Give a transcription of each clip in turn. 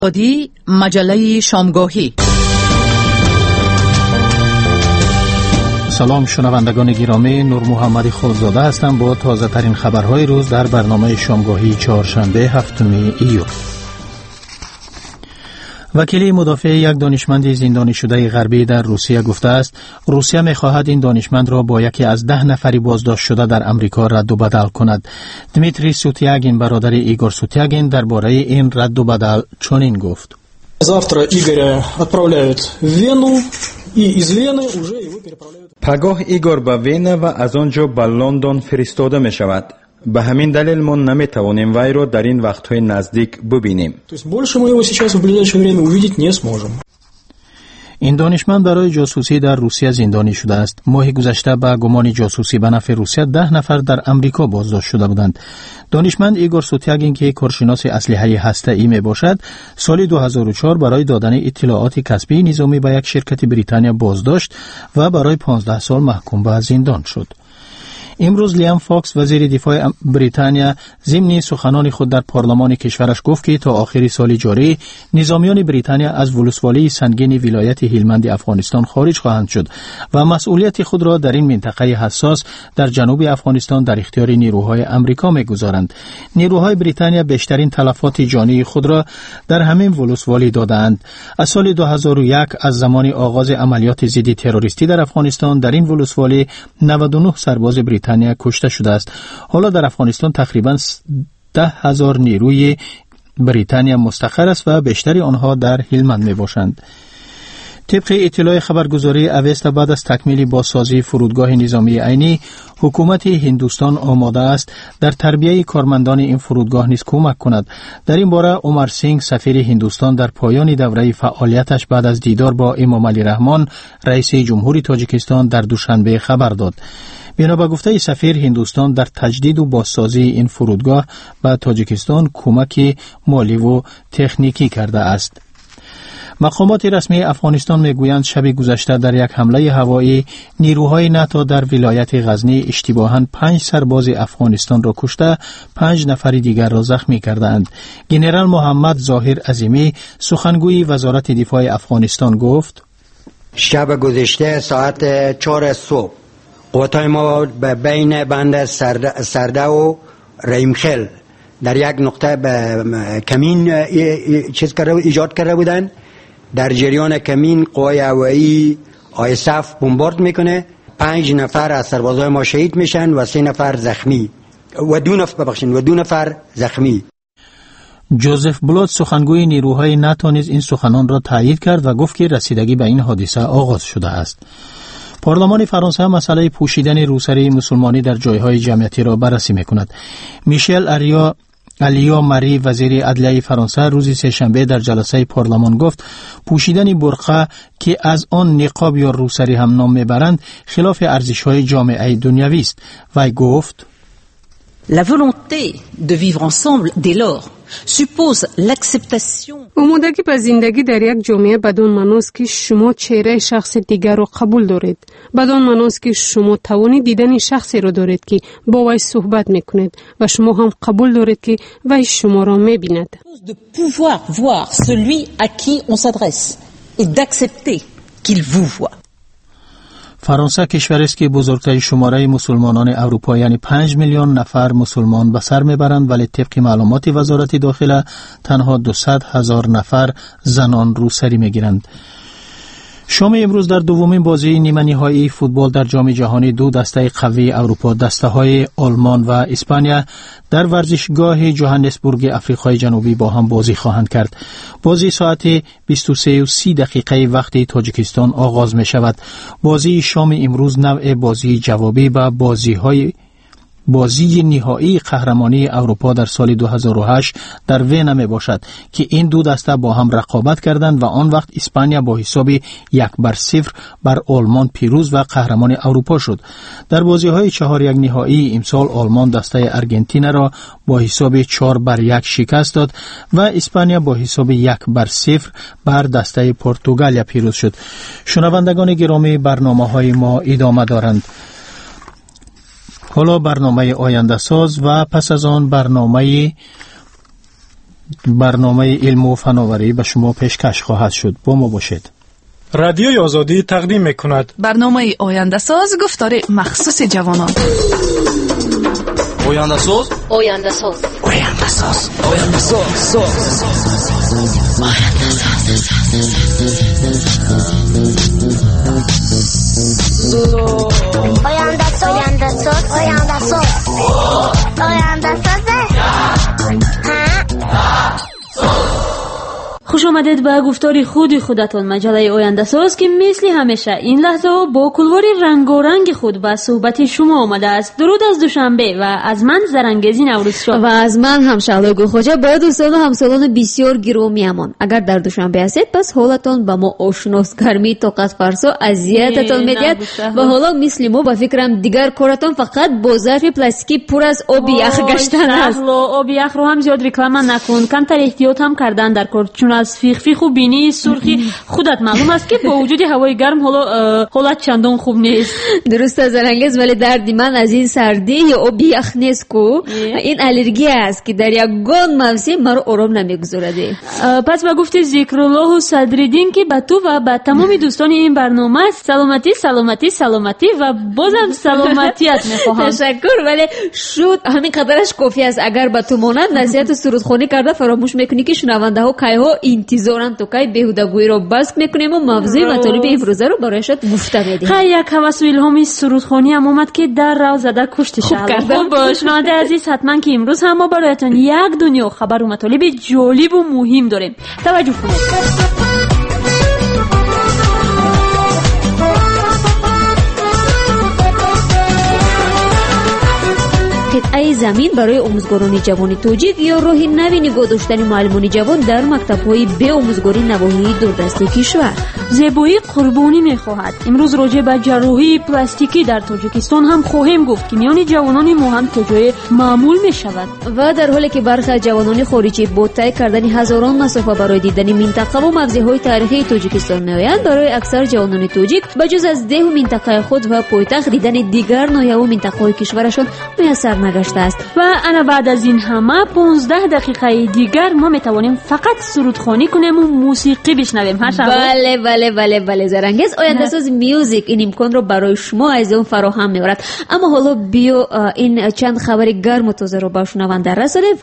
ادی مجله شامگاهی. سلام شنوندگان گرامی، نور محمدی خالزاده هستم با تازه ترین خبرهای روز در برنامه شامگاهی چهارشنبه 7 ایور. وکیل مدافع یک دانشمند زندانی شده غربی در روسیه گفته است روسیه می‌خواهد این دانشمند را با یکی از 10 نفری بازداشت شده در امریکا رد و بدل کند. دمیتری سوتیاگین برادر ایگور سوتیاگین درباره این رد و بدل چنین گفت: Завтра Игоря отправляют в Вену, и из Вены уже его переправляют. پگاه ایگور به وین و از آنجا به لندن فرستاده می شود. به همین دلیل ما نمی توانیم وی را در این وقت‌های نزدیک ببینیم. То есть больше мы его сейчас в ближайшее время увидеть не сможем. این دانشمند برای جاسوسی در روسیه زندانی شده است. ماه گذشته به گمان جاسوسی به نفع روسیه 10 نفر در امریکا بازداشت شده بودند. دانشمند ایگور سوتیاگین که کارشناس اسلحه هسته‌ای می باشد، سال 2004 برای دادن اطلاعات کسبی نظامی به یک شرکت بریتانیا بازداشت و برای 15 سال محکوم به زندان شد. امروز لیام فاکس وزیر دفاع بریتانیا ضمن سخنان خود در پارلمان کشورش گفت که تا آخر سال جاری نظامیان بریتانیا از ولسوالی سنگین ولایت هلمند افغانستان خارج خواهند شد و مسئولیت خود را در این منطقه حساس در جنوب افغانستان در اختیار نیروهای امریکا می‌گذارند. نیروهای بریتانیا بیشترین تلفات جانی خود را در همین ولسوالی دادند. از سال 2001 از زمان آغاز عملیات ضد تروریستی در افغانستان در این ولسوالی 99 سرباز بریتانیا کشته شده است. حالا در افغانستان تقریباً 10,000 نیروی بریتانیا مستقر است و بیشتری آنها در هلمند می باشند. طبق اطلاع خبرگزاری اوستا بعد از تکمیل بازسازی فرودگاه نظامی عینی، حکومت هندوستان آماده است در تربیت کارمندان این فرودگاه نیز کمک کند. در این باره عمر سینگ سفیر هندوستان در پایان دوره فعالیتش بعد از دیدار با امام علی رحمان رئیس جمهوری تاجیکستان در دوشنبه خبر داد. بنا به گفته سفیر، هندوستان در تجدید و بازسازی این فرودگاه به تاجیکستان کمک مالی و تکنیکی کرده است. مقامات رسمی افغانستان میگویند شب گذشته در یک حمله هوایی نیروهای ناتو در ولایت غزنی اشتباهاً 5 سرباز افغانستان را کشته 5 نفر دیگر را زخمی کردند. ژنرال محمد ظاهر عظیمی سخنگوی وزارت دفاع افغانستان گفت: شب گذشته ساعت 4 صبح قواتای ما بین بند سرده و ریمخل در یک نقطه به کمین ایجاد کرده بودند. در جریان کمین قوای هوایی آیسف بمبارد میکنه. 5 نفر از سربازای ما شهید میشن و 3 نفر زخمی و 2 نفر زخمی. جوزف بلوت سخنگوی نیروهای ناتو نیز این سخنان را تایید کرد و گفت که رسیدگی به این حادثه آغاز شده است. پارلمان فرانسه مسئله پوشیدن روسری مسلمانی در جایهای جمعیتی را بررسی میکند. میشل الیا ماری وزیر عدلیه فرانسه روز سه‌شنبه در جلسه پارلمان گفت پوشیدن برقع که از آن نقاب یا روسری هم نام میبرند خلاف ارزش‌های جامعه دنیوی است. وی گفت: La volonté de vivre ensemble dès lors suppose l'acceptation. آمادگی به زندگی در یک جامعه بدون معناست که شما چهره شخص دیگر را قبول دارید. بدون معناست که شما توانی دیدن شخصی را دارید که با وی صحبت میکنید و شما هم قبول دارید که وی شما را میبیند. De pouvoir voir celui à qui on s'adresse et d'accepter qu'il vous voit. فرانسه کشوری است که بزرگترین شماره مسلمانان اروپا یعنی 5 میلیون نفر مسلمان به سر میبرند، ولی طبق معلومات وزارت داخله تنها 200,000 نفر زنان روسری میگیرند. شام امروز در دومین بازی نیمه نهایی فوتبال در جام جهانی 2 دسته قوی اروپا، دسته‌های آلمان و اسپانیا در ورزشگاه جوهانسبورگ آفریقای جنوبی با هم بازی خواهند کرد. بازی ساعت 23:30 وقت تاجیکستان آغاز می شود. بازی شام امروز نوع بازی جوابی به بازی نهایی قهرمانی اروپا در سال 2008 در وین می باشد که این 2 دسته با هم رقابت کردند و آن وقت اسپانیا با حساب 1-0 بر آلمان پیروز و قهرمان اروپا شد. در بازی های 4-1 نهایی امسال آلمان دسته ارژانتین را با حساب 4-1 شکست داد و اسپانیا با حساب 1-0 بر دسته پرتغال پیروز شد. شنوندگان گرامی، برنامه‌های ما ادامه دارند. حالا برنامه آینده ساز و پس از آن برنامه برنامه علم و فناوری به شما پیشکش خواهد شد. با ما باشید. رادیوی آزادی تقدیم می‌کند برنامه آینده ساز گفتار مخصوص جوانان. آینده ساز آینده ساز آینده ساز آینده ساز آینده ساز آینده ساز آینده ساز آینده ساز. خوش آمدید به گفتار خودتان مجله آینده ساز که مثل همیشه این لحظه ها با کلوار رنگارنگ خود به صحبت شما آمده است. درود از دوشنبه و از من زرنگزی نوروزشاه و از من هم شهلا خوجا. با دوستان و همسالان بسیار گرامی‌مان، اگر در دوشنبه هستید پس حالتان با ما آشناست. گرمی طاقت فرسا اذیتتان می‌دهد و حالا مثل ما به فکرم دیگر کارتان فقط با ظرف پلاستیکی پر از آب یخ گشتن است. آب یخ رو هم زیاد رکلام نکن، کمتر احتیاط هم کردن در کار، چون از فیخ و بینی سرخی خودت معلوم است که با وجود هوای گرم حالت چندان خوب نیست. درست است زرنگز، ولی دردی من از این سردی یا آب یخ نیست کو، این الرژی است که در یگان موسم مرا آرام نمیگذارد. پس با گفت ذکرالله صدرالدین که به تو و به تمام دوستان این برنامه سلامتی سلامتی سلامتی و بازم سلامتیت میخواهم. تشکر، ولی شد همین قدرش کافی است. اگر به تو ماند نصیحت سرودخوانی کرده فراموش میکنی که شنونده ها کی ها انتظارن تو کی بهودگویی رو بس میکنیم و موضوع مطالب امروزه رو برایشان گفته میدیم. یک هوس و الهامی سرودخوانی هم اومد که در راه زده کشتش. خب شنونده عزیز، حتما که امروز هم ما برایتان یک دنیا خبر و مطالب جالب و مهم داریم. توجه کنید. قطعه زمین برای آموزگاران جوان تاجیک یا راه نوی نگاه داشتن معلمان جوان در مکتب‌های به آموزگاری نواحی دوردست کشور. زیبایی قربانی می‌خواهد. امروز راجع به جراحی پلاستیکی در تاجیکستان هم خواهیم گفت که میان جوانان ما هم تجربه معمول می‌شود. و در حالی که برخی از جوانان خارجی با طی کردن هزاران مسافه برای دیدن منطقه و موضع‌های تاریخی تاجیکستان می‌آیند، برای اکثر جوانان تاجیک بجز از ده منطقه خود و پایتخت دیدن دیگر ناحیه و منطقه‌های کشورشان میسر نگشته است. و انا بعد از این همه 15 دقیقه دیگر ما میتوانیم فقط سرودخوانی کنیم و موسیقی بشنویم. بله زرنگز، آینده ساز میوزیک این امکان رو برای شما عزیزان فراهم می‌آورد. اما حالا بیا این چند خبر گرم و تازه رو با شنونده رسانیم.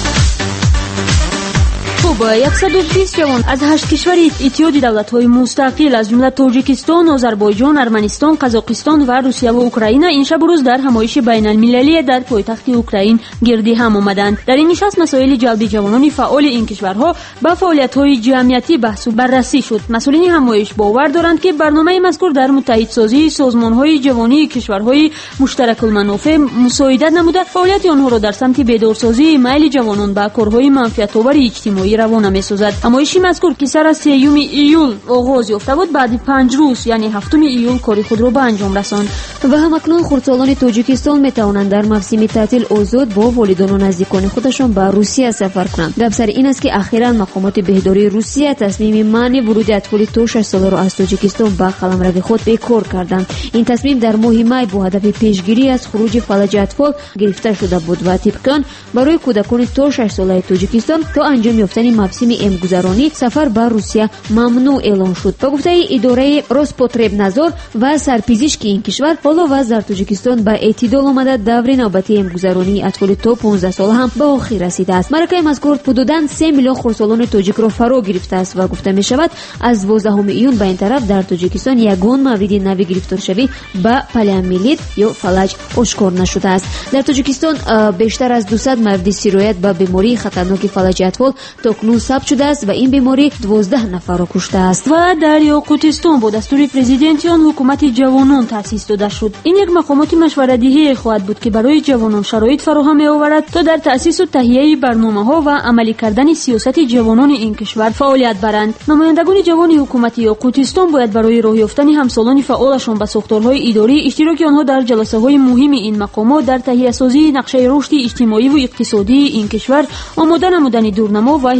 120 جوان از 8 کشور اتحاد دولت‌های مستقل از جمله تاجیکستان، آذربایجان، ارمنستان، قزاقستان و روسیه و اوکراین این شب روز در همایش بین‌المللی در پایتخت اوکراین گردی هم آمدند. در این نشست مسائل جلب جوانان فعال این کشورها به فعالیت‌های جمعیتی بحث و بررسی شد. مسئولین همایش باور دارند که برنامه مذکور در متحدسازی سازمان‌های جوانی کشورهای مشترک المنافع مساعدت نموده فعالیت آنها را در سمت بیدارسازی میل جوانان به کارهای منفعت‌آور اجتماعی روانه می‌سازد. همایشی مذکور که سر از 3 ایول آغاز یافته بود، بعد 5 روز یعنی 7 ایول کار خود را به انجام رساند. و همکنون خردسالان تاجیکستان می‌توانند در موسم تعطیل آزاد با والدین و نزدیکان خودشان به روسیه سفر کنند. گپ سر این است که اخیراً مقامات بهداری روسیه تصمیم منع ورود اطفال تا 6 ساله را از تاجیکستان به قلمرو خود بیکار کردند. این تصمیم در ماه می با هدف پیشگیری از خروج فلج اطفال گرفته شده بود و طبقاً برای کودکان تا 6 ساله تاجیکستان تا انجام یافتن موسم امگذرانی سفر به روسیه ممنوع اعلام شد. با گفته اداره روسپوتربنادزور و سرپزشکی این کشور، حالا وضع در تاجیکستان به اعتدال آمده. دور نوبتی امگذرانی اطفال تا 15 ساله هم به آخر رسیده است. مرکه مذکور حدوداً 3 میلیون خردسالان تاجیک را فرا گرفته است و گفته می شود از 12 ایون به این طرف در تاجیکستان یگان مورد نوی گرفتارشوی به پلیومیلیت یا فلج آشکار نشده است. در تاجیکستان بیشتر از 200 مورد سرایت به بیماری خطرناک فلج اطفال تاکنون ثبت شده است و این بیماری 12 نفر را کشته است. و در یاقوتستان با دستور پرزیدنت آن حکومت جوانان تأسیس داده شد. این یک مقامات مشورت‌دهی خواهد بود که برای جوانان شرایط فراهم می‌آورد تا در تأسیس و تهیه برنامه‌ها و عملی کردن سیاست جوانان این کشور فعالیت برند. نمایندگان جوان حکومت یاقوتستان باید برای راه یافتن همسالان فعالشان به ساختارهای اداری اشتراک آنها در جلسه‌های مهم این مقامات در تهیه سازی نقشه رشد اجتماعی و اقتصادی این کشور، آماده نمودن دورنما و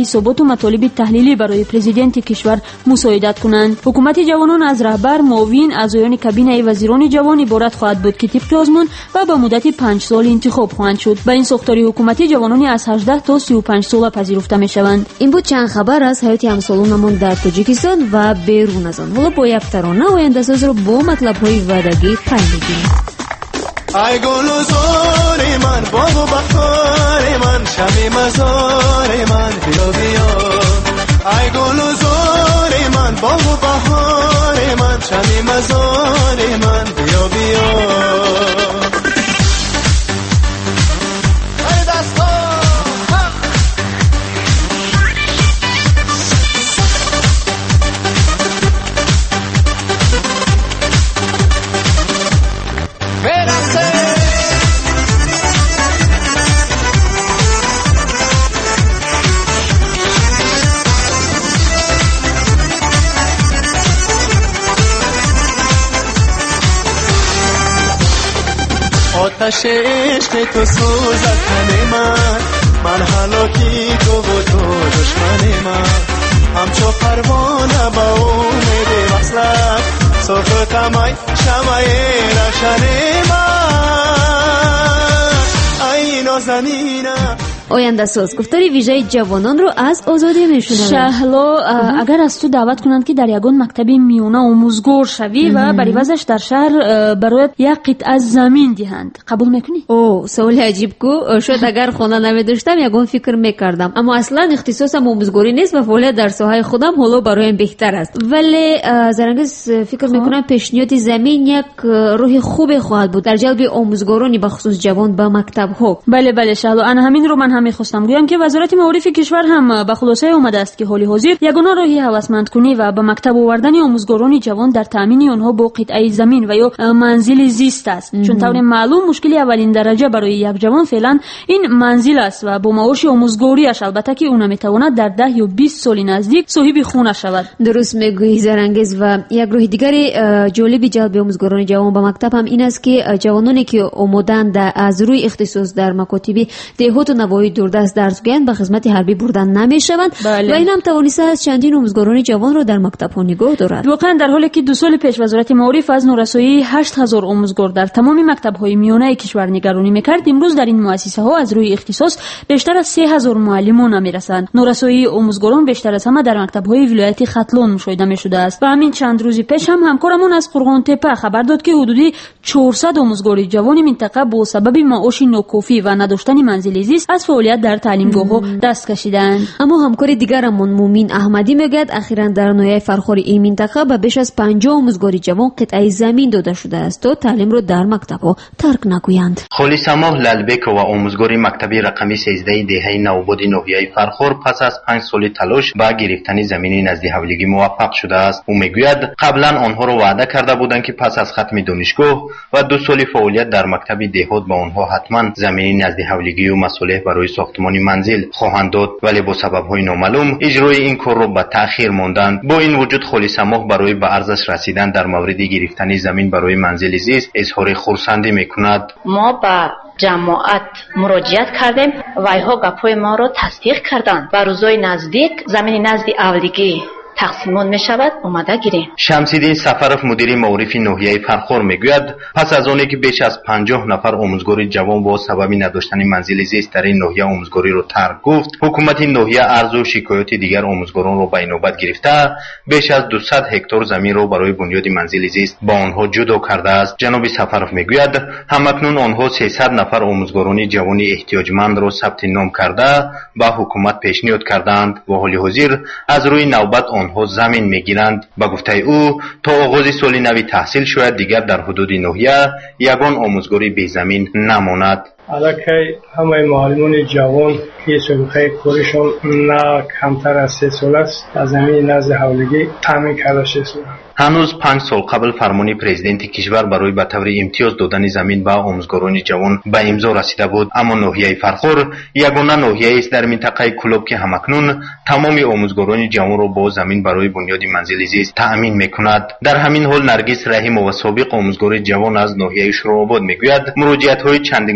حسابات و مطالب تحلیلی برای پرزیدنت کشور مساعدت کنند. حکومت جوانان از رهبر، معاون، اعضایان کابینه وزیران جوان عبارت خواهد بود که طبق آزمون و به مدت 5 سال انتخاب خواهند شد. با این ساختاری حکومتی جوانانی از 18 تا 35 سال پذیرفته میشوند. این بود چند خبر از حیات همسالانمان در تاجیکستان و بیرون از آن. حالا با یک ترانه آینده‌ساز رو با مطلب‌های وعدگی پی می‌گیریم. ای گل و زار من، باغ و بهار من، شب مزار من، بیا بیا. ای گل و زار من، باغ و بهار من، شب مزار من، بیا بیا. آتش عشق تو سوزد تن من هلاکی تو و تو دشمن من، همچو پروانه با امید وصلت، سوختم ای شمع روشن من، ای نازنینه. آینده ساز گفتاری ویژه جوانان رو از آزادی میشنویم. شهلا اگر از تو دعوت کنند که در یگان مکتب میونه آموزگار شوی و بر عوضش در شهر برایت یک قطعه زمین دهند، قبول میکنی؟ اوه سوال عجیب کو. شاید اگر خانه نمیداشتم یگان فکر میکردم، اما اصلا اختصاصم آموزگاری نیست و فعالیت در ساحه خودم حالا برایم بهتر است. ولی زرنگز فکر میکنم پیشنهاد زمین یک روح خوب خواهد بود در جلب آموزگارانی به خصوص جوان به مکتب ها. بله شهلا، انا همین رو من میخواستم گویم که وزارت معارف کشور هم به خلاصه اومده است که حال حاضر یگانه راهی هوسمند کنی و به مکتب آوردن آموزگاران جوان در تامین آنها با قطعه زمین و یا منزل زیست است. چون طور معلوم مشکلی اولین درجه برای یک جوان فعلا این منزل است و با معاش آموزگاریش البته که اون میتواند در 10 یا 20 سال نزدیک صاحب خونه شود. درست میگویی زرنگز. و یک راه دیگر جالب جلب آموزگاران جوان به مکتب هم این است که جوانانی که آمدند از روی اختصاص در مکاتب دهات و نواحی دوردست درس گویند به خدمت حربی بردن نمیشوند. و این هم توانسته از چندین آموزگاران جوان را در مکتب ها نگاه دارد. واقعا در حالی که 2 سال پیش وزارت معارف از نورسایی 8000 آموزگار در تمام مکتب های میانه کشور نگرانی میکرد، امروز در این مؤسسه ها از روی اختصاص بیشتر از 3000 معلمان میرسند. نورسایی آموزگاران بیشتر از همه در مکتب های ولایت ختلان مشاهده میشده است. و همین چند روز پیش هم همکارمون از قرغان تپه خبر داد که حدودی 400 آموزگار جوان منطقه با سبب معاش ناکافی و نداشتن منزل زیست از فعالیت در تعلیمگاه‌ها دست کشیدند. اما همکار دیگرمون مومین احمدی میگه اخیراً در ناحیه فرخار این منطقه به بیش از 50 آموزگار جوان قطعه زمین داده شده است تا تعلیم رو در مکتب‌ها ترک نکنند. خلیساماه لالبک و آموزگار مکتبی رقمی 13 دهه نوباد ناحیه فرخار پس از 5 سال تلاش به گرفتن زمین نزد حولیگی موفق شده است. او میگوید قبلا آنها را وعده کرده بودند که پس از ختم دانشگاه و 2 سال فعالیت در مکتب دهات به آنها حتما زمین نزد حولیگی و مصالح برای ساختمان منزل خواهند داد، ولی با سبب‌های نامعلوم اجرای این کار را به تأخیر ماندند. با این وجود خلیساماه برای به عرضش رسیدن در مورد گرفتن زمین برای منزل زیست اظهار خرسندی میکند. ما با جماعت مراجعت کردیم و اینها گپ‌های ما را تصدیق کردند. و روزهای نزدیک زمین نزد اولیگی تقسیمون می شود اومده گیریم. شمسیدین سفرف مدیر معارف ناحیه فرخار میگوید پس از آنکه که بیش از 50 نفر آموزگار جوان با سبب نداشتن منزل زیست در این ناحیه آموزگاری را ترک گفت، حکومت ناحیه عرض و شکایات دیگر آموزگاران را به نوبت گرفته بیش از 200 هکتار زمین را برای بنیاد منزل زیست با آنها جدا کرده است. جناب سفرف میگوید همکنون آنها 300 نفر آموزگاران جوان احتیاجمند را ثبت نام کرده به حکومت پیشنهاد کردند و حال حاضر از روی نوبت آنها زمین میگیرند. به گفته او تا آغاز سال نو تحصیل شاید دیگر در حدود ناحیه یگان آموزگاری بی زمین نماند. علاکه همه معلمان جوان که سابقه کارشون نه کمتر از 3 سال است از زمین نزد حولیگی تامین کرده شده. هنوز 5 سال قبل فرمان پرزیدنت کشور برای به طور امتیاز دادن زمین به آموزگاران جوان به امضا رسیده بود، اما ناحیه فرخار یگانه ناحیه است در منطقه کلوب که همکنون تمام آموزگاران جوان را با زمین برای بنیاد منزل زیست تأمین میکند. در همین حال نرگس رحیم و سابق آموزگار جوان از ناحیه شوراباد میگوید مراجعت‌های چندین کرته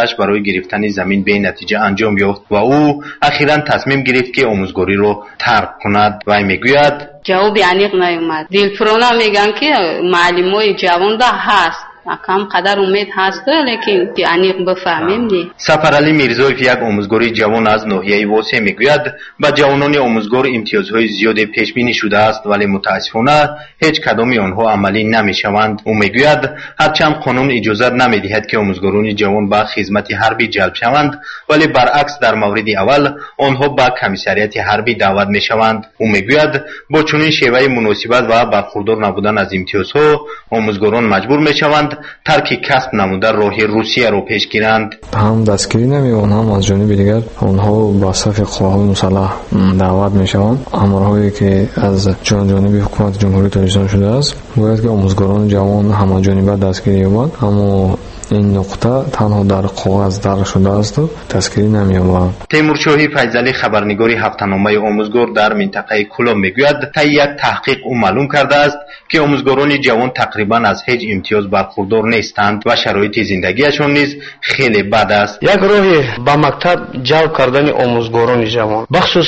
آموزش‌اش برای گرفتن زمین به نتیجه انجام یافت و او اخیراً تصمیم گرفت که آموزگاری را ترک کند. و میگوید جواب عمیق نیامد. دلپرونا میگن که معلمای جوان ده هست، کم قدر امید هست لیکن عمیق بفهمیم دی. سفرعلی میرزایف یک آموزگاری جوان از ناحیه واسه میگوید به جوانان آموزگار امتیازهای زیاد پیش بینی شده است ولی متاسفانه هیچ کدام آنها عملی نمیشوند. او میگوید هرچند قانون اجازه نمیدهد که آموزگاران جوان به خدمت حربی جلب شوند ولی برعکس در مورد اول آنها به کمیسریات حربی دعوت میشوند. او میگوید با چنین شیوه مناسبت و برخوردار نبودن از امتیازها آموزگاران مجبور میشوند ترک کسب نموده راه روسیه رو پیش گیرند. هم دستگیری نمی‌کنند هم از جانب دیگر آنها به صف قواهای مسلح دعوت میشوند. امرهایی که از جانب حکومت جمهوری تاجیکستان شده است باید که آموزگاران جوان هم جانب دستگیری یابند، اما این نقطه تنها در کاغذ در شده است و دستگیری نمی‌یابند. تیمورشاهی فیضلی خبرنگار هفته‌نامه آموزگار در منطقه کلام میگوید طی یک تحقیق او معلوم کرده است که آموزگاران جوان تقریبا از هیچ امتیاز برخوردار نیستند و شرایط زندگیشان نیز خیلی بد است. یک راه با مکتب جلب کردن آموزگاران جوان بخصوص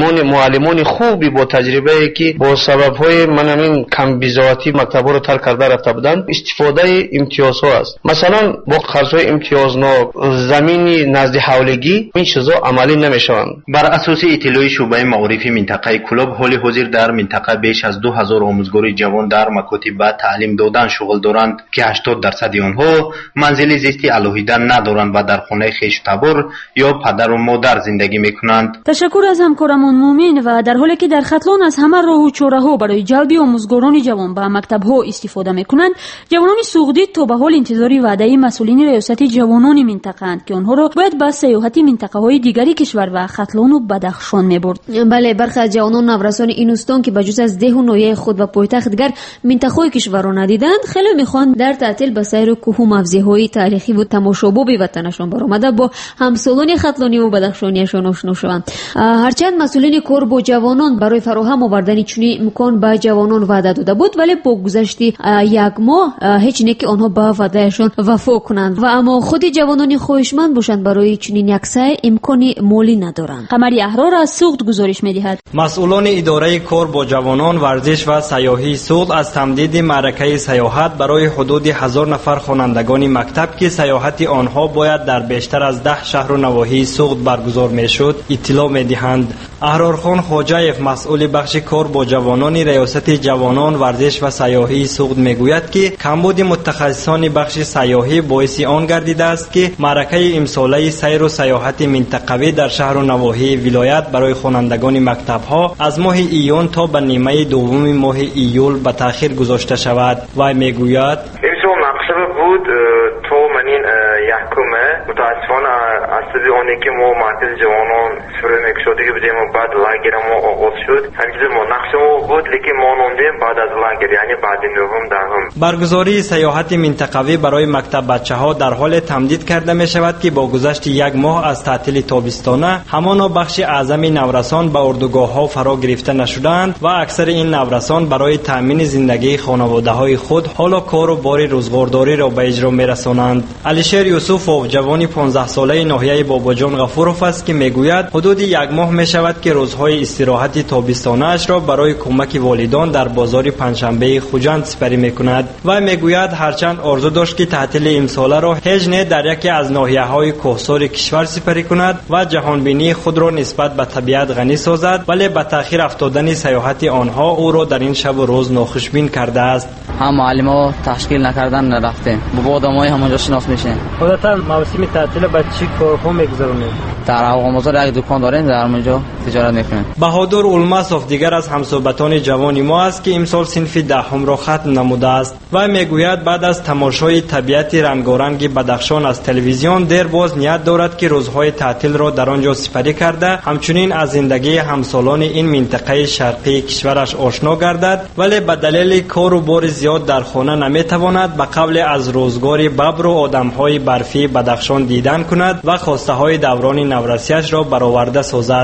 معلمان خوبی با تجربه که با سبب‌های همین کم بی‌ذاتی مکتب‌ها رو ترک کرده رفته بودند استفاده امتیازها است. مثلا با قرض‌های امتیازنامه زمینی نزد حولگی این چیزا عملی نمی‌شوند. بر اساس اطلاع شعبه معارف منطقه کلاب حال حاضر در منطقه بیش از 2000 آموزگار جوان در مکاتب تعلیم دادن شغل دارند که 80% آنها منزل زیستی علاهیده ندارند و در خانه خویش تبار یا پدر و مادر زندگی میکنند. تشکر از همکارمان مومن. و در حالی که در ختلان از همه راه و چاره‌ها برای جلب آموزگاران جوان به مکتب‌ها استفاده میکنند، جوانان سوغدی تا به حال انتظاری وعده مسئولین ریاست جوانان منطقه اند که آنها را باید به سیاحت منطقه‌های دیگری کشور و ختلان و بدخشان میبرد. بله، برخی از جوانان نورسان این استان که بجز از ده و نویه خود و پایتخت دیگر منطقه‌های کشور را ندیدند، خیلی میخوان در تعطیل به سیر کوه و مفزه‌های تاریخی و تماشاباب وطنشان برآمده با همسالان ختلانی و بدخشانیشان آشنا شوند. هرچند مسئولین کار با جوانان برای فراهم آوردن چنین امکان به جوانان وعده داده بود، ولی با گذشت یک ماه هیچ نکی آنها به وعدهشان وفا کنند و اما خود جوانان خواهشمند باشند برای چنین یک سعی امکانی مالی ندارند. قمری احرار از سوغد گزارش می‌دهد. مسئولان اداره کار با جوانان، ورزش و سیاحی سوغد از تمدید معرکه سیاحت برای حدود 1000 نفر خوانندگان مکتب که سیاحت آنها باید در بیشتر از 10 شهر و نواحی سوغد برگزار میشد اطلاع می‌دهند. احرارخان خواجایف مسئول بخش کار با جوانان ریاست جوانان، ورزش و سیاحی سوغد میگوید که کمبود متخصصان بخش سیاحی باعث آن گردیده است که معرکه امساله سیر و سیاحت منطقوی در شهر و نواحی ولایت برای خوانندگان مکتب‌ها از ماه ایون تا به نیمه دوم ماه ایول به تأخیر گذاشته شود. و میگوید مقصد بود تو منین یحکمه متاسفانه اصلی اونی که ما معطل جوانان سفره مکشوده که بدیم بعد لاگر ما آغاز شد همچنین ما نقش ما بود لیکن ما نوندیم بعد از لاگر یعنی بعد نهم دهم. برگزاری سیاحت منطقوی برای مکتب بچه ها در حال تمدید کرده می شود که با گذشت یک ماه از تعطیل تابستانه همانا بخش اعظم نورسان به اردوگاه ها فرا گرفته نشدند و اکثر این نورسان برای تامین زندگی خانواده های خود حالا کار و بار روزگارداری را به اجرا می رسانند. علیشیر یوسفوف جوانی 15 ساله ناحیه باباجان غفوروف است که میگوید حدود یک ماه می شود که روزهای استراحت تابستانه اش را برای کمک والدان در بازار پنجشنبه خوجند سپری می کند و میگوید هرچند آرزو داشت که تعطیل امساله را هجنه در یکی از ناحیه های کوهسار کشور سپری کند و جهانبینی خود را نسبت به طبیعت غنی سازد، ولی به تأخیر افتادن سیاحت آنها او را در این شب و روز ناخوشبین کرده است. هم معلم‌ها تشکیل نکردن نرفتیم، با آدمای همونجا شناس میشیم. خودتان موسم تعطیل با چی کارها میگذرونید؟ در آقامزار یک دکان داریم، در اونجا تجارت میکنیم. بهادر الماسوف دیگر از همصحبتان جوان ما است که امسال صنف دهم را ختم نموده است و میگوید بعد از تماشای طبیعت رنگارنگ بدخشان از تلویزیون دیر باز نیت دارد که روزهای تعطیل را در آنجا سپری کرده همچنین از زندگی همسالان این منطقه شرقی کشورش آشنا گردد، ولی به دلیل کار و بار زیاد در خانه نمیتواند به قبل از روزگار ببر و آدمهای برفی بدخشان دیدن کند و خواسته های دوران نورسیش را برآورده سازد.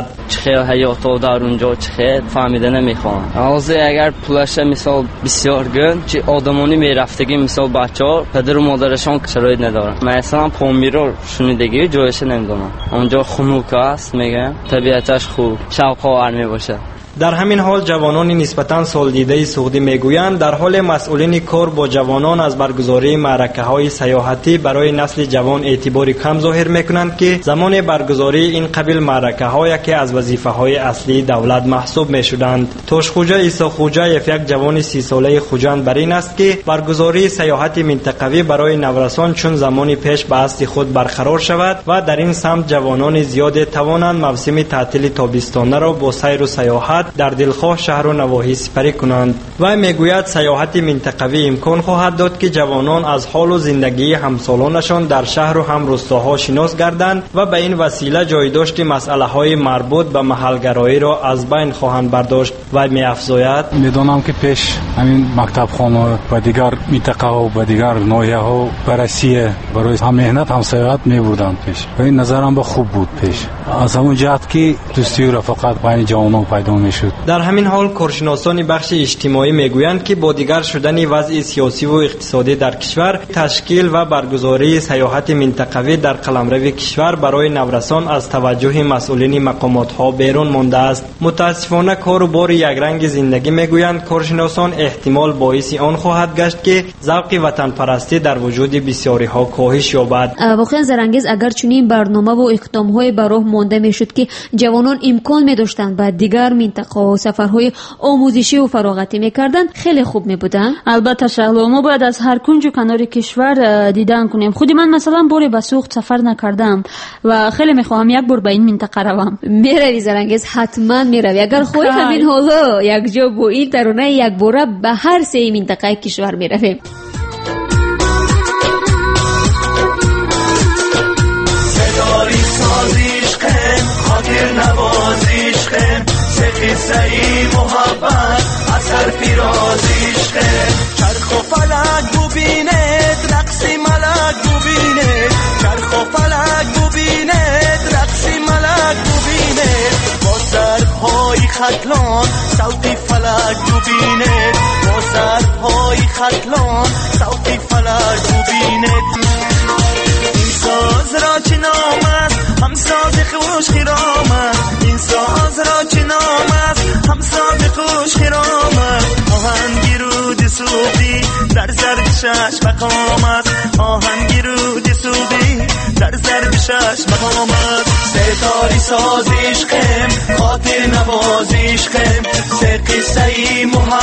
خیر حیات و در اونجا چه خیر فهمیده نمیخوام. حاضر اگر پولش مثال بسیار گران چه آدمانی میرفتگی مثال بچه‌ها پدر و مادرشان شرایط ندارن. مثلا پامیرو شنیدگی جایش نمیدونم. اونجا خنک است میگم طبیعتش خوب شوق‌آور میباشه. در همین حال جوانان نسبتاً سالدیده سعودی میگویند در حال مسئولین کار با جوانان از برگزاری معرکه‌های سیاحتی برای نسل جوان اعتباری کم ظاهر میکنند که زمان برگزاری این قبیل معرکه‌ها یکی از وظیفه‌های اصلی دولت محسوب میشدند. توش خوجا عیسی خوجایف یک جوان 30 ساله خوجند بر این است که برگزاری سیاحت منطقوی برای نورسان چون زمانی پیش به اصل خود برقرار شود و در این سمت جوانان زیاد توانند موسم تعطیل تابستانه را با سیر و سیاحت در دلخواه شهر و نواحی سپری کنند. و میگوید سیاحت منطقوی امکان خواهد داد که جوانان از حال و زندگی همسالانشان در شهر و هم روستاها شناس گردند و به این وسیله جایداشت مسئله‌های مربوط به محلگرایی را از بین خواهند برداشت. و می‌افزاید میدانم که پیش همین مکتبخانه و دیگر منطقه‌ها و دیگر ناحیه‌ها بررسی برای هم مهنت هم سیاحت می‌بردند پیش و این نظرم به خوب بود پیش از همون جهت که دوستی و رفاقت بین جوانان پیدا می‌شد. در همین حال کارشناسان بخش اجتماعی میگویند که با دیگر شدن وضع سیاسی و اقتصادی در کشور تشکیل و برگزاری سیاحت منطقوی در قلمرو کشور برای نورسان از توجه مسئولین مقامات‌ها بیرون مانده است. متاسفانه کار و بار یک رنگ زندگی میگویند کارشناسان احتمال باعث آن خواهد گشت که ذوق وطن پرستی در وجود بسیاری ها کاهش یابد. واقعا زرانگیز اگر چنین برنامه و اقدام‌های به راه مانده میشد که جوانان امکان می‌داشتند با دیگر منطقه و سفرهای آموزشی و فراغتی میکردن خیلی خوب میبودن. البته شغله ما باید از هر کنج و کنار کشور دیدن کنیم. خودی من مثلا باری به سوق سفر نکردم و خیلی میخواهم یک بار به این منطقه روم. میروی زرانگیز؟ حتما میروی. اگر خواهی همین حالا یک جا با این ترانه یک باره به هر سه منطقه کشور میرویم. صداری سازیش خم خاطر نوازیش خم قصه ای محبت اثر پیرازیش خم چرخ و فلک ببیند رقصی ملک ببیند چرخ و فلک ببیند رقصی ملک ببیند با سرهای خطلان صوتی فلک ببیند با سرهای خطلان صوتی فلک ببیند این ساز را چه نام است همساز خوش خرام است این ساز را چه نام است همساز خوش خرام است آهنگی رود سوقی در زرد شش مقام است آهنگی رود سوقی در زرد شش مقام است ستاری سازیش خم خاطر نوازیش خم سه قصه ای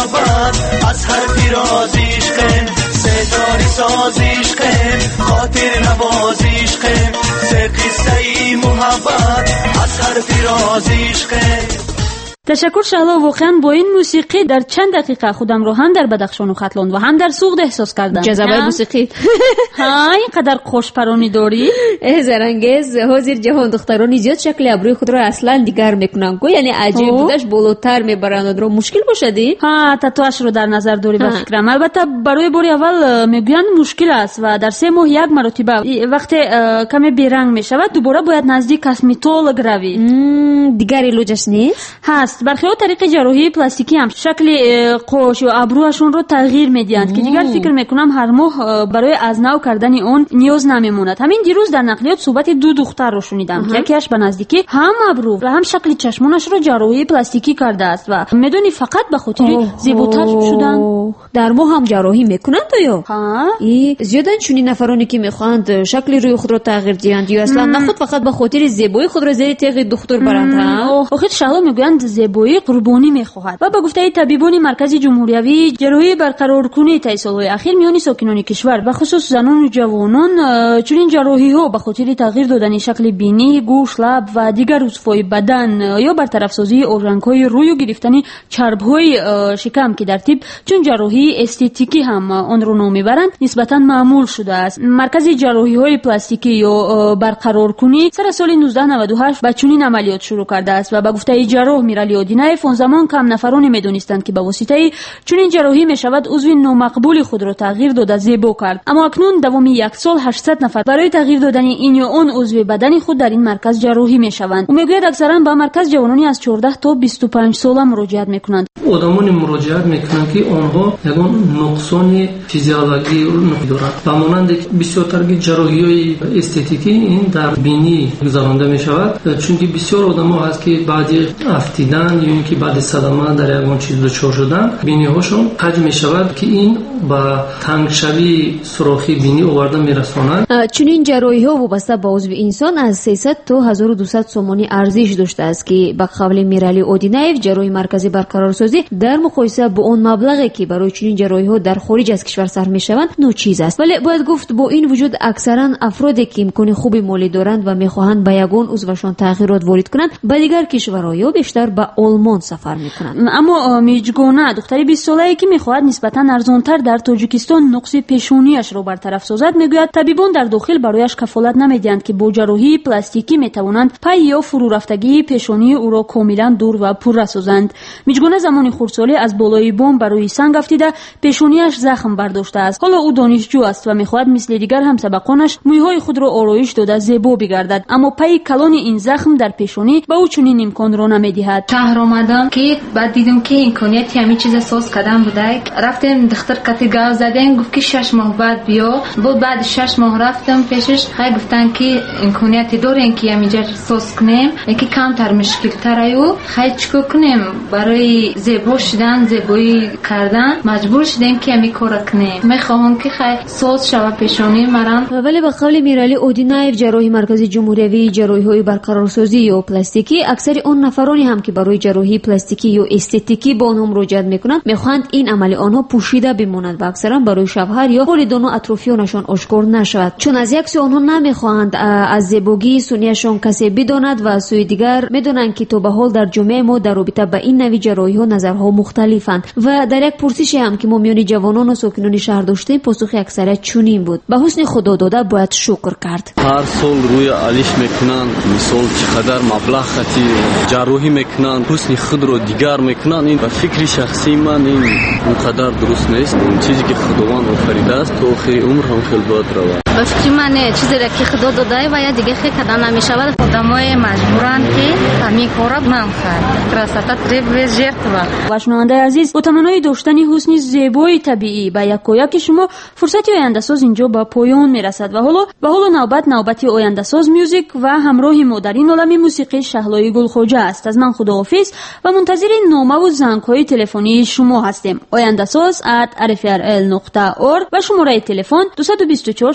محبت از هر پیرازیش خم ستاری سازیش خم خاطر نوازیش خم سه قصه ای محبت از هر پیرازیش خم. تشکر شهلا. واقعا با این موسیقی در چند دقیقه خودم رو هم در بدخشان و ختلان و هم در سوغد احساس کردم. جذبه موسیقی ها اینقدر خوشپرانی داری. زرانگیز حاضر جهان دخترانی زیاد شکل ابروی خود را اصلا دیگر میکنن گو یعنی عجیب بودش بالاتر میبرند رو مشکل باشدی. ها تتوش رو در نظر داری به فکرم. البته برای باری اول میگویند مشکل است و در 3 ماه یک مرتبه وقتی کمی بیرنگ میشود دوباره باید نزدیک کاسمتولوگ روید. دیگر علاجش نیست؟ هست. برخی ها طریق جراحی پلاستیکی هم شکل قوش و ابروهشون رو تغییر میدهند که دیگر فکر میکنم هر ماه برای از نو کردن اون نیاز نمیموند. همین دیروز در نقلیات صحبت 2 دختر رو شنیدم که یکیش به نزدیکی هم ابرو و هم شکل چشمانش رو جراحی پلاستیکی کرده است و میدونی فقط به خاطر زیباتر شدن. در ما هم جراحی میکنند یا ها زیادن چنین نفرانی که میخواند شکل روی خود رو تغییر دهند یا اصلا نه خود فقط به خاطر زیبایی خود رو زیر تیغ دکتر برند. ها آخر شهلا میگویند زیبایی قربانی میخواهد و به گفته طبیبان مرکز جمهوری جراحی برقرار کنی طی سالهای اخیر میان ساکنان کشور به خصوص زنان و جوانان چنین جراحی ها به خاطر تغییر دادن شکل بینی، گوش، لب و دیگر عضوهای بدن یا برطرف سازی اورژانگ‌های روی و گرفتن چرب‌های شکم که در طب چون جراحی استتیکی هم آن را نام میبرند نسبتا معمول شده است. مرکز جراحی‌های پلاستیکی یا برقرار کنی سر سال 1998 با چنین عملیات شروع کرده است و به گفته جراح میرالی امیرعلی اودینایف اون زمان کم نفرانی میدونستند که به واسطه چنین جراحی میشود عضو نامقبول خود را تغییر داده زیبا کرد. اما اکنون دوام یک سال 800 نفر برای تغییر دادن این یا اون عضو بدن خود در این مرکز جراحی میشوند. او میگوید اکثرا به مرکز جوانانی از 14 تا 25 ساله مراجعت میکنند. آدمانی مراجعت میکنند که آنها یگان نقصان فیزیولوژی دارند و مانند بسیارتر جراحی‌های استتیکی این در بینی گذرانده میشود، چون که بسیار آدم‌ها هست که بعد افتیدن یا اینکه بعد صدمه در یگان چیز دچار شدن بینی‌هاشون کج میشود که این با تنگشوی سوراخی بینی آورده میرساند. چنین جراحی‌ها وابسته به عضو انسان از 300 تا 1200 سومانی ارزش داشته است که به قول امیرعلی اودینایف جراحی مرکزی برقرارسازی در مقایسه با اون مبلغی که برای چنین جراحی‌ها در خارج از کشور صرف میشوند نوچیز است. ولی باید گفت با این وجود اکثرا افرادی که امکان خوبی مالی دارند و میخواهند به یگان عضوشان تغییرات وارد کنند به دیگر کشورها یا بیشتر به آلمان سفر میکنند. اما میجگونه دختری 20 ساله‌ای که میخواهد نسبتا ارزانتر در تاجیکستان نقص پیشونیش را برطرف سازد میگوید طبیبان در داخل برایش کفالت نمیدهند که با جراحی پلاستیکی میتوانند پی یا فرو رفتگی پیشونی او را کاملا دور و پررو سازند. میجگونه زمانی خردسالی از بالای بام برای سنگ افتیده پیشونیش زخم برداشته است. حالا او دانشجو است و میخواهد مثل دیگر همسبقانش مویهای خود را آرایش داده زیبا بگردد، اما پی کلان این زخم در پیشانی به او چنین امکان را نمیدهد. شهر آمدم که بعد دیدم که امکانیت همین چیز ساز کردن بوده. رفتم دختر کاتگا زدن گفت که 6 ماه بعد بیا. بعد 6 ماه رفتم پیشش خیلی گفتن که امکانیت دارین که همینجا ساز کنیم که کمتر مشکل ترایو خیلی چیکار کنیم برای زیبا شدن زیبایی کردن مجبور شدیم که همین کار کنیم. میخواهم که خیلی ساز شود پیشانی مرام. ولی به قول امیرعلی اودینایف جراحی مرکزی جمهوری جراحی‌های برقرارسازی یا پلاستیکی اکثر اون نفرانی هم که برای جراحی پلاستیکی یا استتیکی با آنها مراجعت میکنند میخواهند این عمل آنها پوشیده بماند و اکثرا برای شوهر یا والدین و اطرافیانشان آشکار نشود، چون از یک سو آنها نمیخواهند از زیبایی سنیشان کسی بداند و از سوی دیگر میدونند که تا به حال در جامعه ما در رابطه با این نوع جراحی‌ها نظرها مختلفند. و در یک پرسشی هم که ما میان جوانان و ساکنان شهر داشتیم پاسخ اکثریت چنین بود: به حسن خدا داده باید شکر کرد. هر سال روی علیش میکنن مثال چقدر مبلغ خطی جراحی میکنن حسن خود رو دیگر میکنن. این به فکر شخصی من این اونقدر درست نیست. این چیزی که خداوند آفریده است تا آخر عمر هم خیلی باید روند. به فکر من چیزی را که خدا داده و یا دیگه خیلی کردن نمیشود. آدمای مجبورن که همین کارا نمیکنن. красота требует жертва. و شنونده عزیز با تمنای داشتن حسن زیبای طبیعی به یکایک شما فرصت آینده ساز اینجا به پایان میرسد و حالا نوبت آینده ساز میوزیک و همراه ما در این عالم موسیقی شهلای گلخواجه است. از من خداحافظ و منتظر نامه و زنگ‌های تلفنی شما هستیم. آینده ساز @rfrl.org و شماره تلفن 224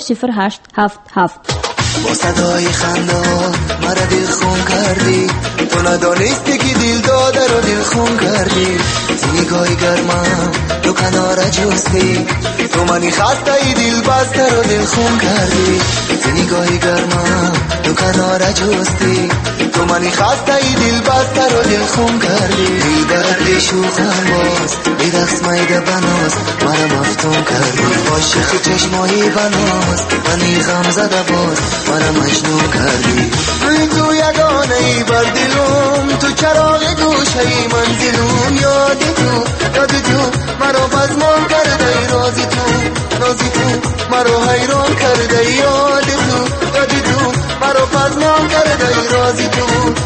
0877. با صدای خندان مرا دلخون کردی، تو ندانستی که دل داده رو دلخون کردی. نگاهی گرمم تو کنار جستی، تو منی خسته ای دل بسته رو دلخون کردی. نگاهی گرمم تو کنار جستی، تو منی خسته ای دل بسته رو دلخون کردی. ای درد شوخم باز ای دستمایده بناز مرا مفتون کردی. عاشق چشمایی بناز منی غم زده باز مرا مجنون کردی. روی تو یگانه ای بر دلم، تو چراغ گوشه ای منزلم. یاد تو مرا بزمان کرده ای رازی تو مرا حیران کرده ای. یاد تو مرا بزمان کرده ای رازی تو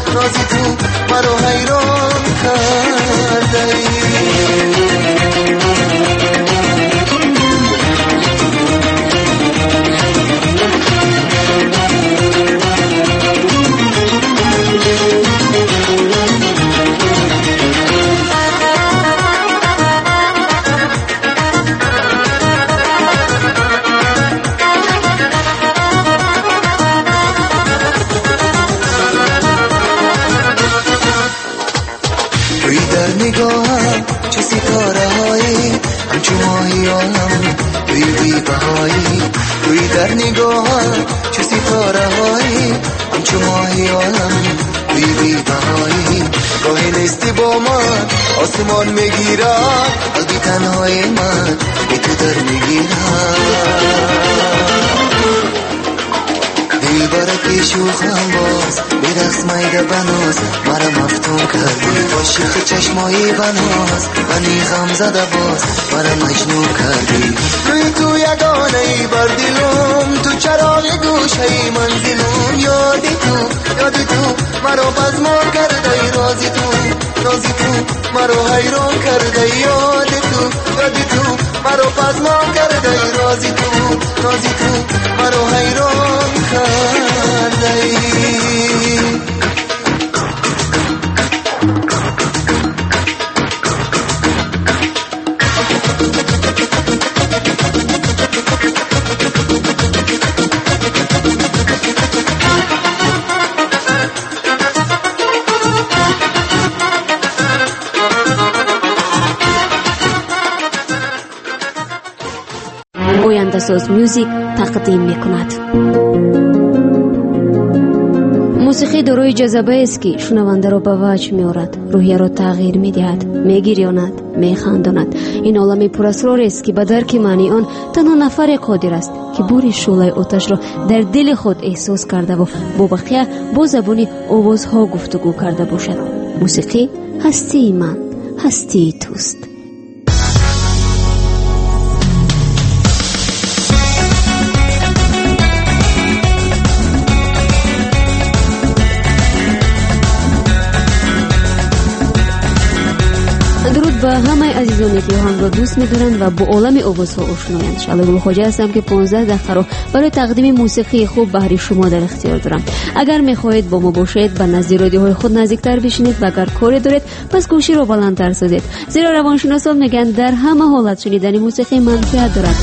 مرا حیران کرده ای. نگاهم چه ستاره هایی همچو ماهی هم توی بی بهایی. توی در نگاهم چه ستاره هایی همچو ماهی هم توی بی بهایی. گاهی نیستی با من آسمان میگیرم، قلبی تنهای من به تو در میگیرم. دل برکی شوخم باز برقص میده بناز مرا مفتون کردی عاشق چشمایی بناز منی غم زده باز مرا مجنون کردی روی تو یگانه ای بر دلم تو چراغ گوشه منزلم یادی تو مرا بزمان کرده ای رازی تو مرا حیران کرده ای یادی تو مرا بزمان کرده ای رازی تو مرا حیران کرده ای آینده‌ساز میوزیک تقدیم میکند. موسیقی دارای جذبه است که شنونده را به وجد می‌آورد، روحیه را تغییر می‌دهد، می‌گریاند، می‌خنداند. این عالم پراسرار است که به درک معنی آن تنها نفر قادر است که بوی شعله آتش را در دل خود احساس کرده و با بقیه با زبان آوازها گفتگو کرده باشد. موسیقی هستی من، هستی توست. و همه عزیزانی که آهنگ را دوست می‌دارند و با عالم آوازها آشنایند. شعله خواجه هستم که 15 دقیقه را برای تقدیم موسیقی خوب برای شما در اختیار دارم. اگر می‌خواهید با ما باشید به نزد رادیوهای خود نزدیکتر بشینید و اگر کاری دارید پس گوشی را بلندتر سازید، زیرا روانشناسان میگن در همه حالت شنیدن موسیقی منفعت دارد.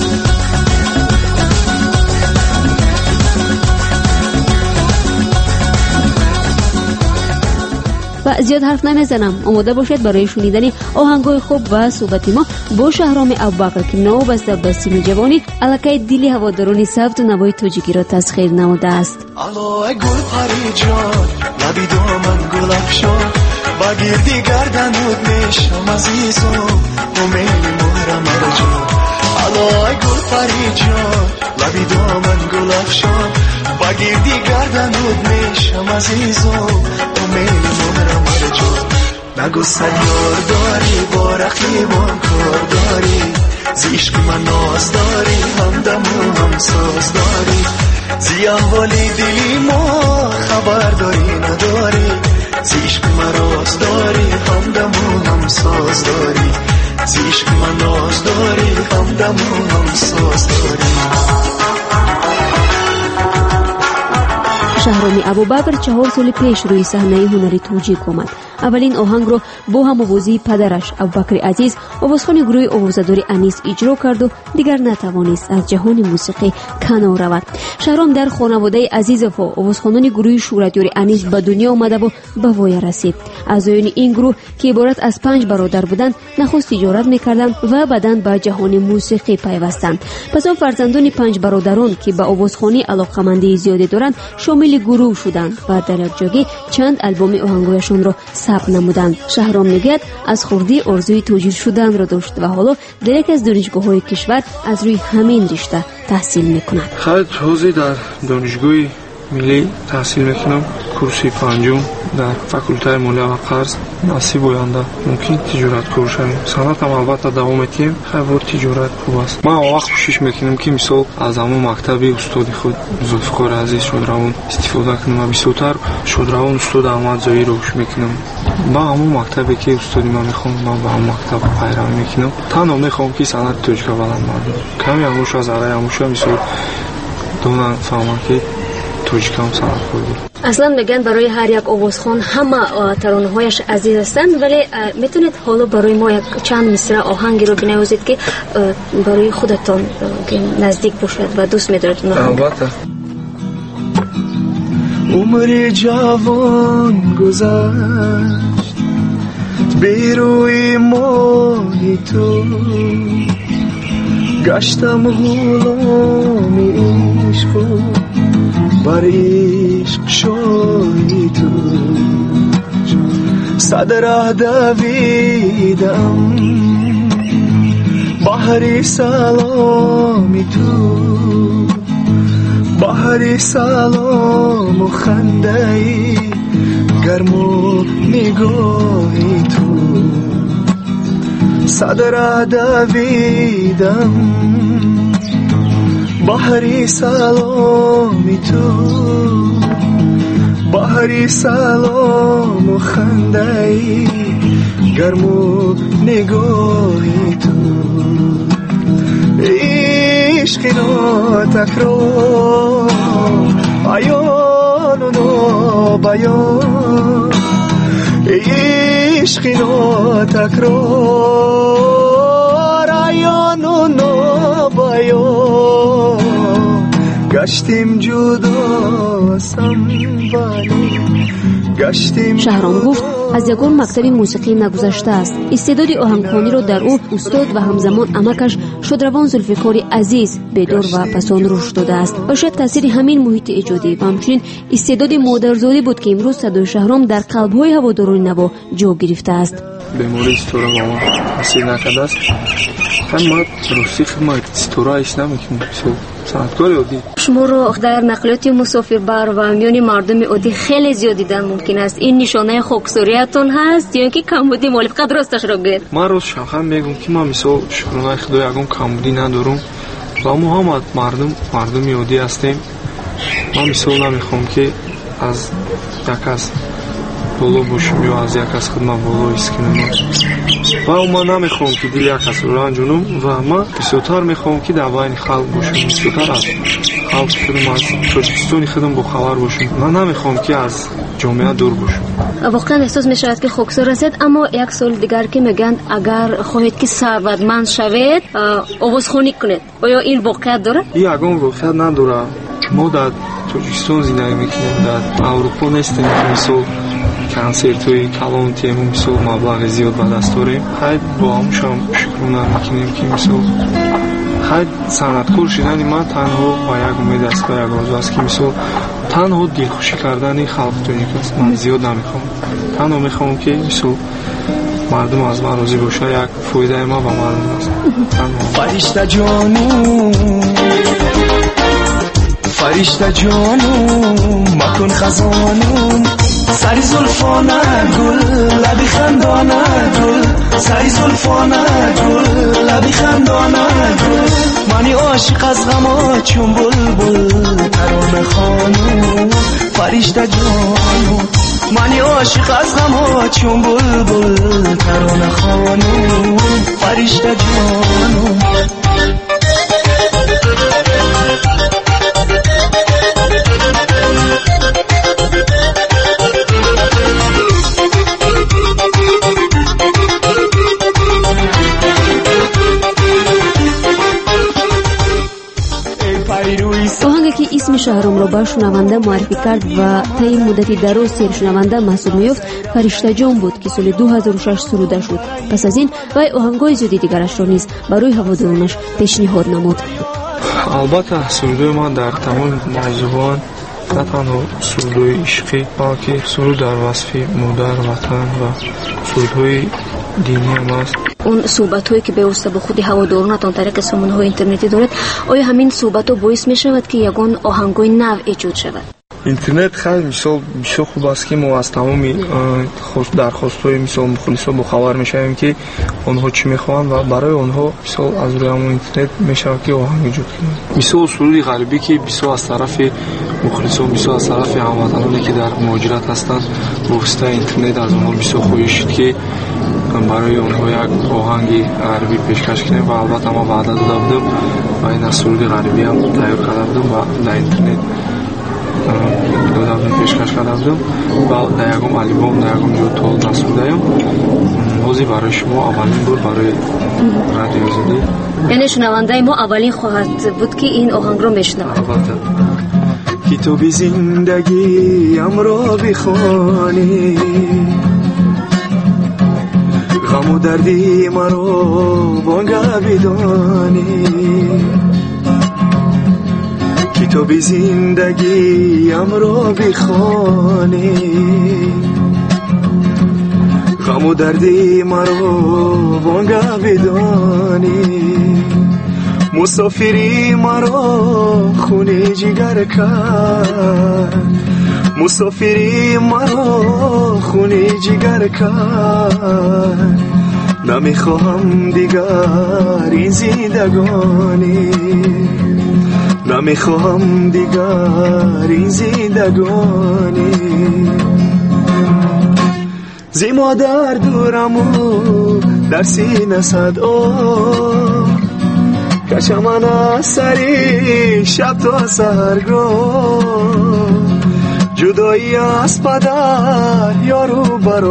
و زیاد حرف نمیزنم، آماده باشید برای شنیدن آهنگای خوب و صحبت ما با شهرام ابوبکر که نوبسته به سیم جوانی الکای دلی هواداران ثبت نوای تاجیکی را تسخیر نموده است. الای گل پری جان لبی دامن گل افشان با گردی گردنود میشم عزیزم و میلی مهرم جان. الای گل پری جان لبی دامن گل افشان با گردی گردنود میشم عزیزم و میلی مهرم جان. نگو سیار داری با رقیبان کار داری زیشک من ناز داری همدم و همساز داری زی احوالی دلی ما خبر داری نداری زیشک من راز داری همدم و همساز داری زیشک من ناز داری همدم و همساز داری. شهرام ابوبکر 4 سال پیش روی صحنه هنری توجیک آمد. اولین آهنگ را با هم‌آوازی پدرش ابوبکر عزیز آوازخوان گروه آوازداری انیس اجرا کرد و دیگر نتوانست از جهان موسیقی کنار رود. شهرام در خانواده عزیز و آوازخوانان گروه شورایداری انیس به دنیا آمده و به وای رسید. اعضایان این گروه که عبارت از 5 برادر بودند نخست تجارت می‌کردند و بعداً به جهان موسیقی پیوستند. پس آن فرزندان 5 برادران که به آوازخوانی علاقه‌مندی زیادی دارند شامل گروه شدند و در یک جایی چند آلبوم آهنگایشان را ثبت نمودند. شهرام میگوید از خردی آرزوی تاجر شدن را داشت و حالا در یک از دانشگاه‌های کشور از روی همین رشته تحصیل میکند. خیلی حاضر در دانشگاه ملی تحصیل میکنم، کورسی 5 در فاکولته مالیه و قرض. نصیب آینده ممکن تجارت کار شویم. صنعتم البته دوام میدیم. خیلی تجارت خوب است. ما وقت کوشش میکنیم که مثلا از همون مکتبی استاد خود زلفقار عزیز شودروان استفاده کنم و بیشتر شودروان استاد احمد زایی رو گوش میکنم. با همون مکتبی که استاد ما میخوام ما با همون مکتب پیروی میکنم. تنها میخوام که صنعت تاجیک بلند باشم. کمی هموش از علی هموش مثلا دونن فهمم که توجیکام صنعت خوردی. اصلا میگن برای هر یک آوازخوان همه ترانه‌هایش عزیز هستند، ولی میتونید حالا برای ما یک چند مصرع آهنگی رو بنوازید که برای خودتان که نزدیک باشد و دوست می‌دارید. البته. عمر جوان گذشت بی روی ماهی تو گشتم غلام عشق بر عشق شاهی تو صد راه دویدم بحری سلامی تو بهاری سلام و خنده‌ای گرم و نگاهی تو صدر دویدم بهاری سلامی تو بهاری سلام و خنده‌ای گرم و نگاهی تو عشق نا تکرار عیان و نابیان عشق نا تکرار عیان و نابیان گشتیم جدا سنبالی شهرام گفت از یگان مکتب موسیقی نگذشته است. استعداد آهنگخوانی را در او استاد و همزمان عمکش شادروان زلفیکار عزیز بدور و پسان رشد داده است و شاید تاثیر همین محیط ایجادی و همچنین استعداد مادرزادی بود که امروز صدای شهرام در قلب‌های هواداران نوا جا گرفته است. بیماری استورا ماما تاثیر نکرده است. ما روسی خدمت استورا ایش نمیکنیم. صنعتکار عادی. شما رو در نقلیات مسافربر و میان مردم عادی خیلی زیاد دیدن ممکن است. این نشانه خاکساریتون هست یا اینکه کمبودی مالی فقط راستش را گفت؟ من روز شخصا میگم که من مثلا شکرانه خدا یگان کمبودی ندارم و ما هم مردم عادی هستیم. من مثلا نمیخوام که از یک از بالا باشم یا از یک از خدمت بالا اسکنم و من نمیخوام که دل یک از رو رنجونم و من بسیارتر میخوام که در بین خلق باشم بسیارتر از خلق خودم از تاجیکستان خودم با خبر باشم. من نمیخوام که از جامعه دور باشم. واقعا احساس میشود که خاکسار هستید اما یک سال دیگر که میگن اگر خواهید که ثروتمند شوید آوازخوانی کنید آیا این واقعیت داره؟ این یگان واقعیت نداره. ما در تاجیکستان زندگی میکنیم در اروپا نیستیم که مثلا کنسرت های کلان تیمون مثل مبلغ زیاد به دست داریم. خیلی با هموش هم شکرونه میکنیم که مثل خیلی صنعتکار شدن من تنها با یک امید است با یک آرزو است که مثل تنها دلخوشی کردن خلق تونیک است. من زیاد نمیخوام، تنها میخوام که مثل مردم از من راضی باشه. یک فایده ما با مردم است. فرشته جانو فرشته جانو مکن خزانو سری زلفانه گل لبی خندانه گل سری زلفانه گل لبی خندانه گل منی عاشق از غما چون بلبل ترانه خانو فرشته جانو منی عاشق از غما چون بلبل ترانه خانو فرشته جانو آهنگی که اسم شهرام را به شنونده معرفی کرد و طی مدتی دراز سیر شنونده محسوب می‌یافت فرشته جان بود که سال 2006 سروده شد. پس از این وی آهنگ‌های زیادی دیگرش را نیز برای هوادارانش پیشنهاد نمود. البته سروده من در تمام موضوعات نه تنها سرودهای عشقی بلکه سرود در وصف مادر وطن و سرودهای دینی هم است. اون صحبت‌هایی که به واسطه با خود هوادارانتان طریق سامانه‌های اینترنتی دارد آیا همین صحبت‌ها باعث می‌شود که یگان آهنگ‌های نو ایجاد شود؟ اینترنت خیلی مثال خوب است که ما از تمام درخواست‌های مثال مخلصا با خبر می‌شویم که آنها چی می‌خواهند و برای آنها مثال از روی همون اینترنت می‌شود که آهنگ ایجاد کنیم. مثال سرود غربی که مثال از طرف مخلصان مثال از طرف هموطنانی که در مهاجرت هستند با واسطه اینترنت از آنها مثال خواهش شد که برای آنها یک آهنگ غربی پیشکش کنیم و البته ما وعده داده بودم و این سرود غربی هم تیار کرده بودم و در اینترنت دادم پیشکش کرده بودم و در یکم البوم در یکم یوتیوب نسودیم. موزی برای شما اولین بود برای رادیو زدی، یعنی شنونده ما اولین خواهد بود که این آهنگ رو میشنود. البته کتاب زندگی ام را بخوانی غم و دردی مرا بانگه بدانی کتاب زندگی ام را بخوانی غم و دردی مرا بانگه بدانی مسافری مرا خونه جگر کرد، مسافری مرا خونه جگر کرد. نمیخواهم دیگر این زندگانی، نمیخواهم دیگر این زندگانی. زی مادر دورم و در سینه صدا کشم من از سری شب تا سحرگاه. جدایی از پدر یارو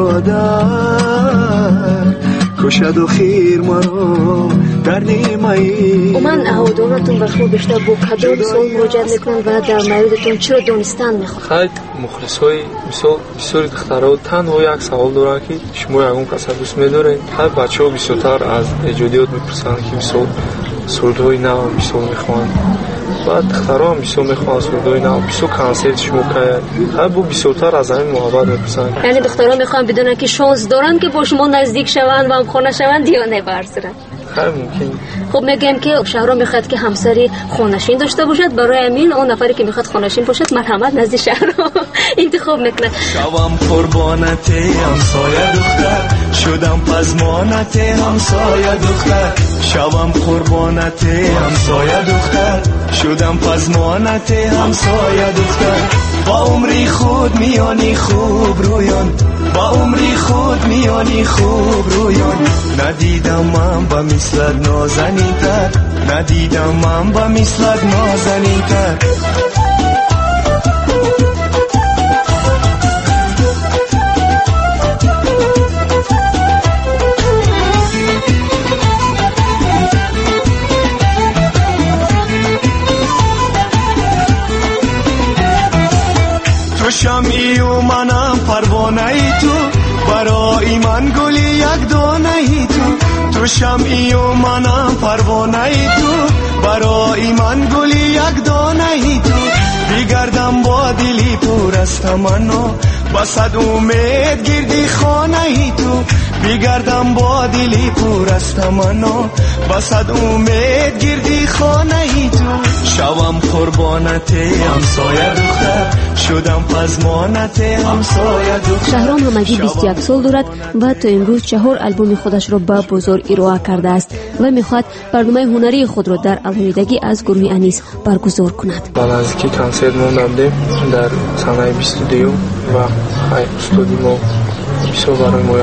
برادر کشد و خیر مرا در نیمه‌ای. و من اهودانتون برخوا بیشتر با کدام سوال مراجعت میکنم و در موردتون چرا دانستن میخوام؟ خیلی مخلصای بسیاری دخترها تنها یک سوال دارن که شما یکم کسا دوست میدارین. خیلی بچه ها بسیارتر از ایجادیات میپرسن که مثال سرودهای نو مثال میخوان و دخترها هم بسیار میخوان سرودهای نو بسیار کنسرت شما که خیلی با بسیارتر از همین محبت میپرسن. یعنی دخترها میخوان بدونن که شانس دارن که با شما نزدیک شوند و هم خانه شوند یا نه برسرن؟ خیلی ممکن. خب میگم که شهرام میخواد که همسری خانشین داشته باشد، برای امین اون نفری که میخواد خانشین باشد مرحمت نزد شهرام انتخاب میکنه. شوام قربانت همسایه دختر، شدم پزمانت همسایه دختر. شوام قربانت همسایه دختر، شدم پزمانت همسایه دختر. با عمری خود میانی خوب رویان، با عمری خود میانی خوب رویان. ندیدم من با مثلت نازنین تر، ندیدم من با مثلت نازنین تر. تو شمعی و منم پروانه ای تو، برای من گلی یک دانه ای تو. تو شمعی و منم پروانه ای تو، برای من گلی یک دانه ای تو. بگردم با دلی پر از تمنا، با صد امید گردی خانه ای تو. بگردم با دلی پر از تمنا، با صد امید گردی خانه ای تو. شوم قربانت همسایه دختر، شدم پزمانت همسایه دختر. شهرام همگی 21 سال دارد و تا امروز 4 آلبوم خودش را به بازار ارائه کرده است و میخواد برنامه هنری خود را در علایدگی از گروه انیس برگزار کند. بعد از که کنسرت موندم در صحنه استودیو و استودیو ما بسیار برای ما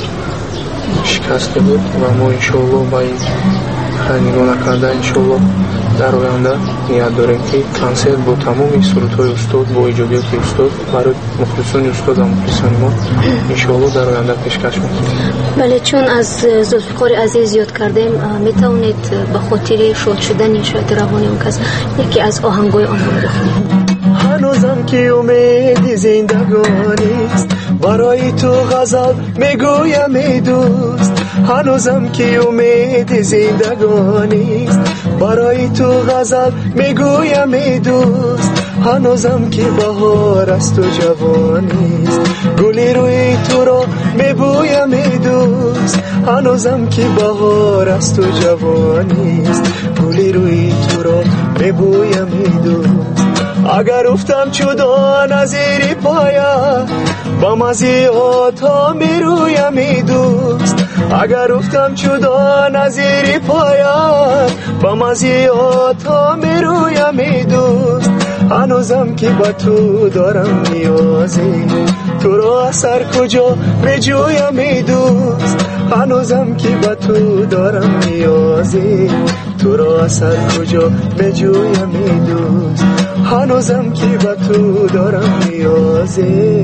شکسته بود و ما انشاءالله با این نگاه نکرده انشاءالله در آینده نیت داریم که کنسرت با تمام سرودهای استاد با ایجادیات استاد برای مخلصان استاد و مخلصان ما انشاءالله در آینده پیشکش میکنیم. بله، چون از ذوالفقار عزیز یاد کردیم میتونید به خاطر شاد شدن شاید روانی اون کس یکی از آهنگای آنها بخونید. هنوزم که امید زندگانی است، برای تو غزل میگویم ای دوست. هنوزم که امید زندگانی است، برای تو غزل میگویم ای دوست. هنوزم که بهار است و جوانی است، گلی روی تو را میبویم ای دوست. هنوزم که بهار است و جوانی است، گلی روی تو را میبویم ای دوست. اگر افتم جدا نظیری پایه، با مزیات ها میرویم ای دوست. اگر افتم جدا نظیری پایه، با مزیات ها میرویم ای دوست. هنوزم که با تو دارم نیازی، تو را اثر کجا میجویم ای دوست. هنوزم که با تو دارم نیازی، تو را اثر کجا میجویم ای دوست. هنوزم که با تو دارم نیازی.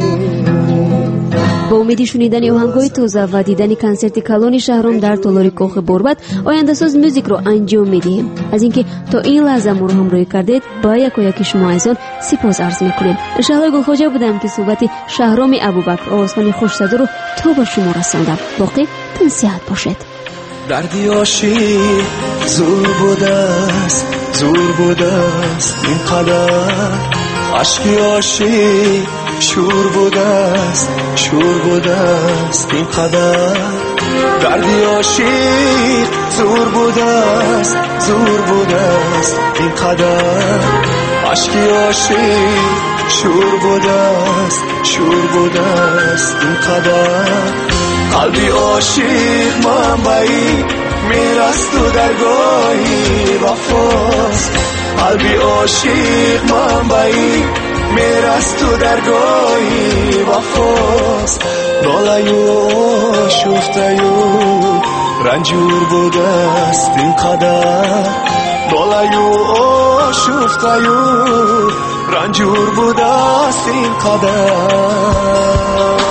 با امید شنیدن آهنگای تازه و دیدن کنسرت کلان شهرام در تالار کاخ باربد آینده ساز موزیک رو انجام میدیم. از اینکه تا این لحظه ما رو همراهی کردید با یکی شما عزیزان سپاس عرض میکنیم. شهلا گلخواجه بودم که صحبت شهرام ابوبکر آوازخوان خوش صدا رو تا با شما رساندم. باقی تن صحت باشید. دردی عاشق زور بوده است، زور بوده است اینقدر. عشقی عاشق شور بوده است، شور بوده است اینقدر. دردی عاشق زور بوده است، زور بوده است اینقدر عشقی عاشق شور بوده است شور بوده است اینقدر قلبی عاشق منبعی میرست و درگاهی وفاست قلبی عاشق منبعی میرست و درگاهی وفاست نالایو شفتایو رنجور بوده است اینقدر نالایو شفتایو رنجور بوده است اینقدر